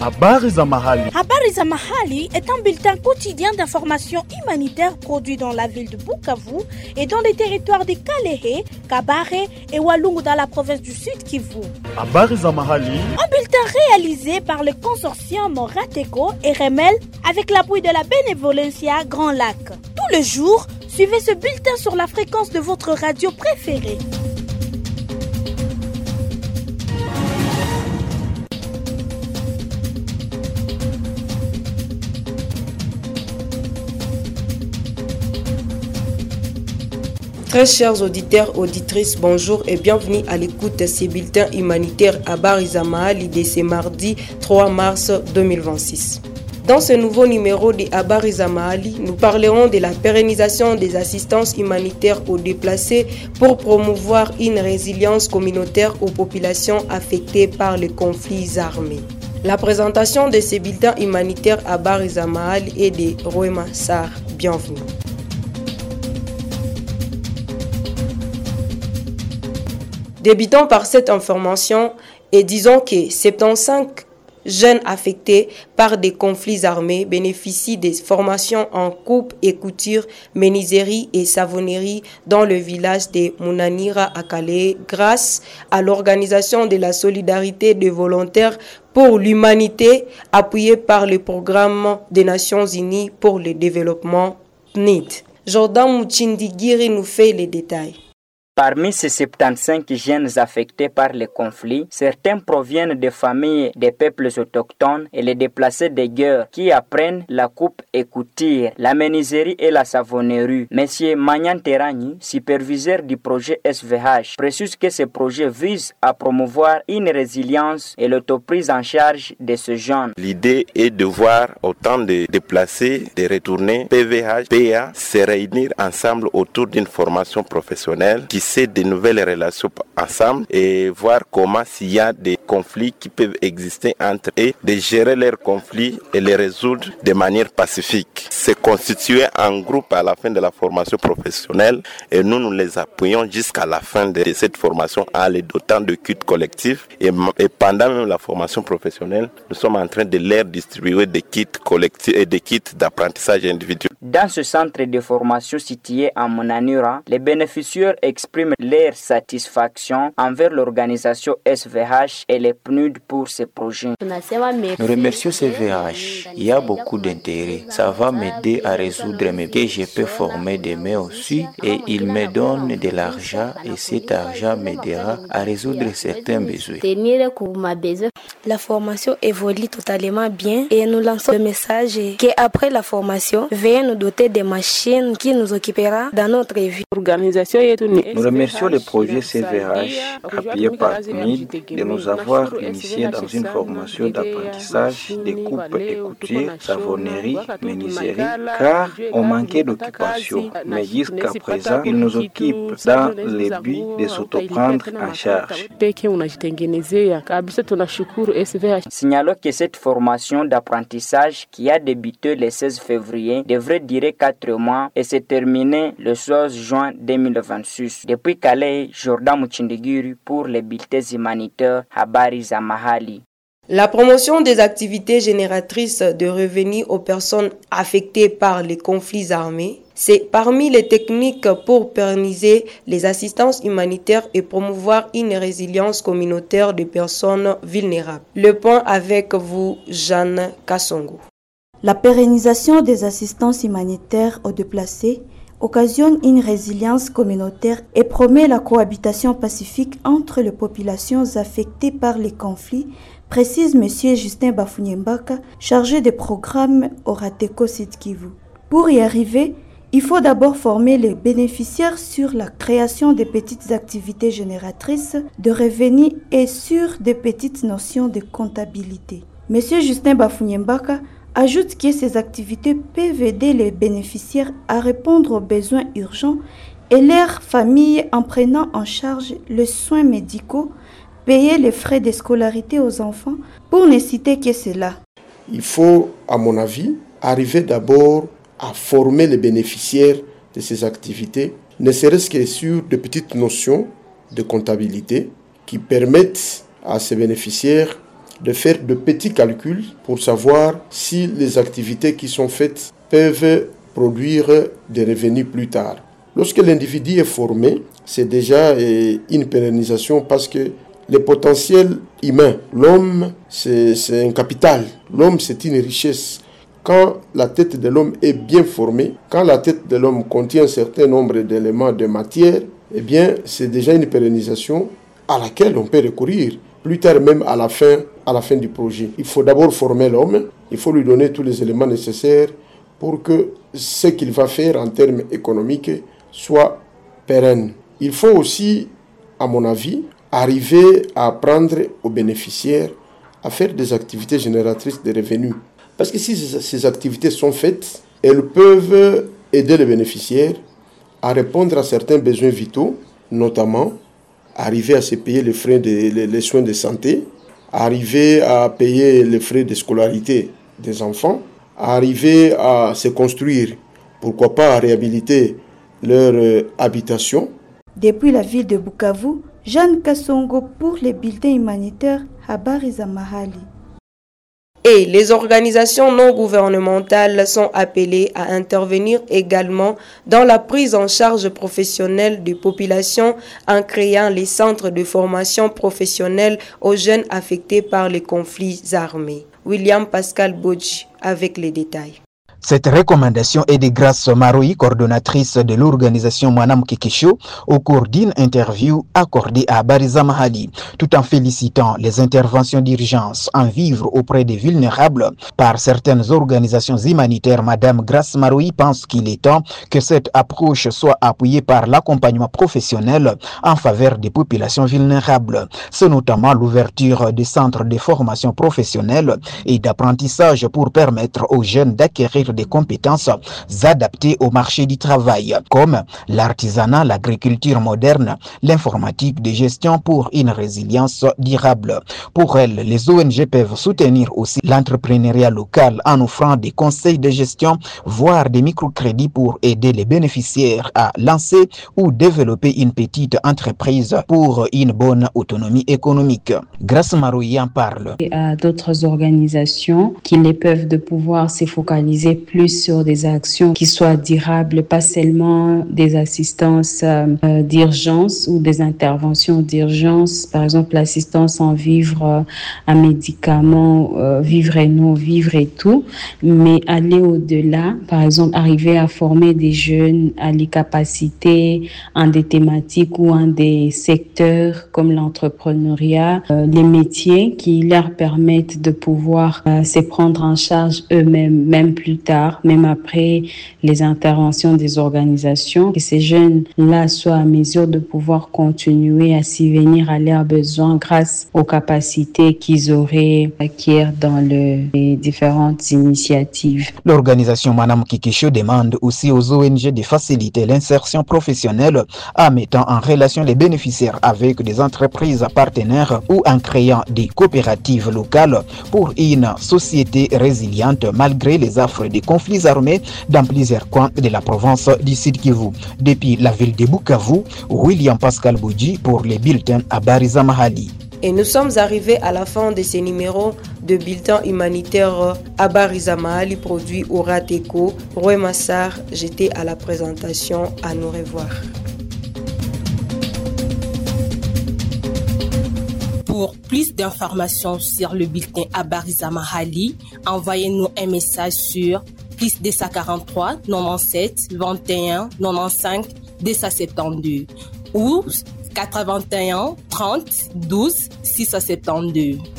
Habari za mahali. Habari za mahali est un bulletin quotidien d'information humanitaire produit dans la ville de Bukavu et dans les territoires de Kalehe, Kabare et Walungu dans la province du Sud Kivu. Habari za mahali. Un bulletin réalisé par le consortium Rateco et Remel avec l'appui de la Benevolencia Grand Lac. Tous les jours, suivez ce bulletin sur la fréquence de votre radio préférée. Très chers auditeurs, auditrices, bonjour et bienvenue à l'écoute de ces bulletins humanitaires à Habari Mahali de ce mardi 3 mars 2026. Dans ce nouveau numéro de Habari Mahali, nous parlerons de la pérennisation des assistances humanitaires aux déplacés pour promouvoir une résilience communautaire aux populations affectées par les conflits armés. La présentation de ces bulletins humanitaires à Habari Mahali est de Roema Sarr. Bienvenue. Débutons par cette information et disons que 75 jeunes affectés par des conflits armés bénéficient des formations en coupe et couture, menuiserie et savonnerie dans le village de Munanira à Calais grâce à l'organisation de la solidarité des volontaires pour l'humanité appuyée par le programme des Nations Unies pour le développement PNID. Jordan Mouchindigiri nous fait les détails. Parmi ces 75 jeunes affectés par les conflits, certains proviennent des familles des peuples autochtones et les déplacés de guerre qui apprennent la coupe et couture, la menuiserie et la savonnerie. Monsieur Magnan Terani, superviseur du projet SVH, précise que ce projet vise à promouvoir une résilience et l'autoprise en charge de ce jeunes. L'idée est de voir autant de déplacés, de retournés, PVH, PA, se réunir ensemble autour d'une formation professionnelle qui de nouvelles relations ensemble et voir comment s'il y a des conflits qui peuvent exister entre eux, de gérer leurs conflits et les résoudre de manière pacifique. Se constituer en groupe à la fin de la formation professionnelle et nous les appuyons jusqu'à la fin de cette formation en les dotant de kits collectifs et pendant même la formation professionnelle, nous sommes en train de leur distribuer des kits collectifs et des kits d'apprentissage individuel. Dans ce centre de formation situé à Monanura, les bénéficiaires expriment leur satisfaction envers l'organisation SVH et les PNUD pour ce projet. Nous remercions SVH. Il y a beaucoup d'intérêt. Ça va m'aider à résoudre mes que je peux former demain aussi et il me donne de l'argent et cet argent m'aidera à résoudre certains besoins. La formation évolue totalement bien et nous lançons le message qu'après la formation, veuillez nous doter des machines qui nous occupera dans notre vie. Nous remercions le projet CVH, appuyé par PNID, de nous avoir initiés dans une formation d'apprentissage de coupe et couture, savonnerie, menuiserie, car on manquait d'occupation. Mais jusqu'à présent, ils nous occupent dans le but de s'autoprendre en charge. Signalons que cette formation d'apprentissage qui a débuté le 16 février devrait durer 4 mois et se terminer le 16 juin 2026. Depuis Calais, Jordan Mouchindigiri pour les bulletins humanitaires Habari Mahali. La promotion des activités génératrices de revenus aux personnes affectées par les conflits armés, c'est parmi les techniques pour pérenniser les assistances humanitaires et promouvoir une résilience communautaire des personnes vulnérables. Le point avec vous, Jeanne Kassongo. La pérennisation des assistances humanitaires aux déplacés occasionne une résilience communautaire et promet la cohabitation pacifique entre les populations affectées par les conflits, précise M. Justin Bafunyembaka, chargé des programmes au Rateco Sud Kivu. Pour y arriver, il faut d'abord former les bénéficiaires sur la création de petites activités génératrices de revenus et sur de petites notions de comptabilité. M. Justin Bafunyembaka ajoute que ces activités peuvent aider les bénéficiaires à répondre aux besoins urgents et leurs familles en prenant en charge les soins médicaux, payer les frais de scolarité aux enfants, pour ne citer que cela. Il faut, à mon avis, arriver d'abord à former les bénéficiaires de ces activités, ne serait-ce que sur de petites notions de comptabilité qui permettent à ces bénéficiaires de faire de petits calculs pour savoir si les activités qui sont faites peuvent produire des revenus plus tard. Lorsque l'individu est formé, c'est déjà une pérennisation parce que le potentiel humain, l'homme, c'est un capital. L'homme, c'est une richesse. Quand la tête de l'homme est bien formée, quand la tête de l'homme contient un certain nombre d'éléments de matière, eh bien, c'est déjà une pérennisation à laquelle on peut recourir plus tard, même à la fin du projet. Il faut d'abord former l'homme, il faut lui donner tous les éléments nécessaires pour que ce qu'il va faire en termes économiques soit pérenne. Il faut aussi, à mon avis, arriver à apprendre aux bénéficiaires à faire des activités génératrices de revenus. Parce que si ces activités sont faites, elles peuvent aider les bénéficiaires à répondre à certains besoins vitaux, notamment arriver à se payer les soins de santé, arriver à payer les frais de scolarité des enfants, arriver à se construire, pourquoi pas à réhabiliter leur habitation. Depuis la ville de Bukavu, Jeanne Kassongo pour les bulletins humanitaires Habari za Mahali. Et les organisations non gouvernementales sont appelées à intervenir également dans la prise en charge professionnelle des populations en créant les centres de formation professionnelle aux jeunes affectés par les conflits armés. William Pascal Bodji avec les détails. Cette recommandation est de Grace Maroui, coordonnatrice de l'organisation Mwanam Kikisho, au cours d'une interview accordée à Bariza Mahali, tout en félicitant les interventions d'urgence en vivre auprès des vulnérables par certaines organisations humanitaires. Madame Grace Maroui pense qu'il est temps que cette approche soit appuyée par l'accompagnement professionnel en faveur des populations vulnérables. C'est notamment l'ouverture des centres de formation professionnelle et d'apprentissage pour permettre aux jeunes d'acquérir des compétences adaptées au marché du travail, comme l'artisanat, l'agriculture moderne, l'informatique de gestion pour une résilience durable. Pour elle, les ONG peuvent soutenir aussi l'entrepreneuriat local en offrant des conseils de gestion, voire des microcrédits pour aider les bénéficiaires à lancer ou développer une petite entreprise pour une bonne autonomie économique. Grace Maroui en parle. Et à d'autres organisations qui les peuvent de pouvoir se focaliser plus sur des actions qui soient durables, pas seulement des assistances d'urgence ou des interventions d'urgence, par exemple l'assistance en vivre, en médicaments, vivre et non vivre et tout, mais aller au-delà, par exemple arriver à former des jeunes à les capacités en des thématiques ou en des secteurs comme l'entrepreneuriat, les métiers qui leur permettent de pouvoir se prendre en charge eux-mêmes, même plus tard, même après les interventions des organisations, que ces jeunes-là soient à mesure de pouvoir continuer à subvenir à leurs besoins grâce aux capacités qu'ils auraient acquises dans les différentes initiatives. L'organisation Mwanam Kikisho demande aussi aux ONG de faciliter l'insertion professionnelle en mettant en relation les bénéficiaires avec des entreprises partenaires ou en créant des coopératives locales pour une société résiliente malgré les affres des conflits armés dans plusieurs coins de la province du Sud Kivu. Depuis la ville de Bukavu, William Pascal Bodji pour les bulletins à Bariza Mahali. Et nous sommes arrivés à la fin de ces numéros de bulletins humanitaires à Bariza Mahali produit au Rateco. Roy Massar, j'étais à la présentation. À nous revoir. Pour plus d'informations sur le bulletin à Bariza Mahali, envoyez-nous un message sur +243 97 21 95 272 ou 81 30 12 672.